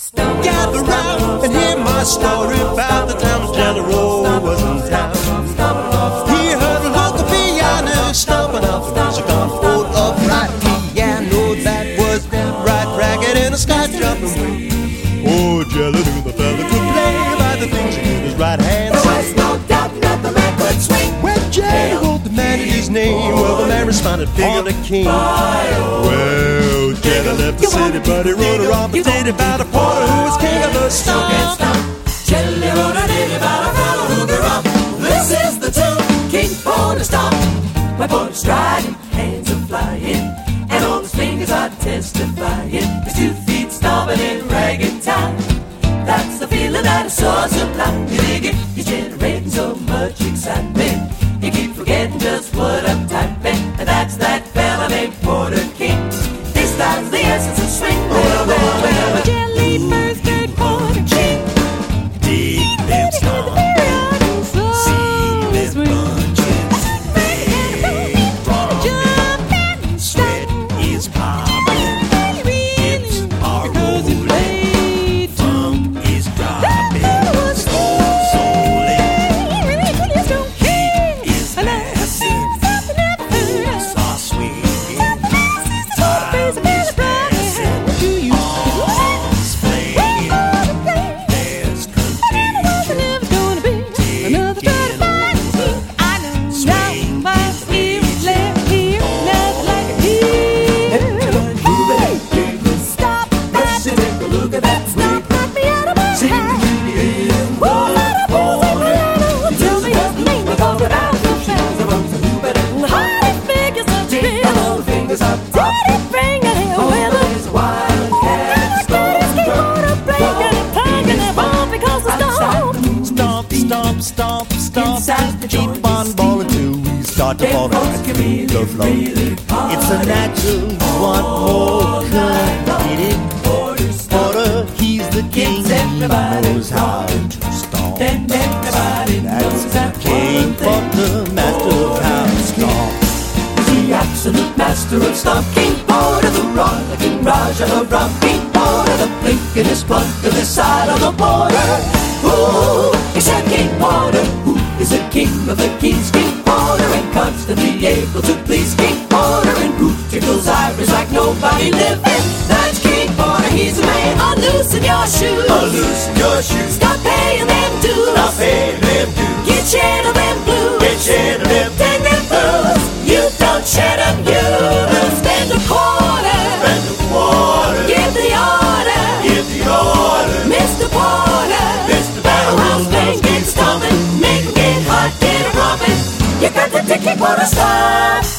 Gather round and hear my story about the time General was in town. He heard a local piano stomping out the music on full upright piano that was right ragged in a sky jumping way. Oh, Jelly knew the fella could play by the things he did his right hand. There was no doubt that the man could swing. When Jelly demanded his name, well, the man responded, "Figure the king." Well, Jelly left the city, but he wrote a romp-a-ditty about a porter who was king of the stomp. Jelly wrote a ditty about a fellow who grew up. This is the tune, King Porter Stomp. My porter's striding, hands are flying, and all his fingers are testifying. His 2 feet stomping in ragged time. That's the feeling that is so sublime. You dig it? He's generating so much excitement. You keep forgetting just what I'm typing, and that's that fella named Porter King. This time's the essence of swing. Well, Jelly first, third, Porter King. Deep lips long, sea-lip bunches, big rockin', sweat is popping, hips are rolling, funk is dropping, soul is massive, moves are swinging, time is passing, all's playing, there's contagion. Stomp, stomp, stomp, keep on ballin' till we start to fall back to the floor. It's a natural, you want more, come get it. Porter, he's the king, he knows how to stomp. That's the king, Porter, master of how to stomp. The absolute master of stomp, King Porter, the rollicking Raja of Rum, King Porter, the blinking plug to the side of the border. Ooh, he said King Porter, who is the king of the kings, King Porter, and constantly able to please King Porter, and who tickles ivories like nobody living. That's King Porter, he's a man. Unloosen your shoes, Unloosen your shoes, stop paying them dues, stop paying them dues, get shed of them blues, get shed of them, take them blues. You don't shed them, you lose. Spend a quarter, spend a quarter, give the order, give the order, Mr. Porter. Mr. Barrelhouse bang, get stomping, make it get hot, get it romping. You got the ticket for a stop.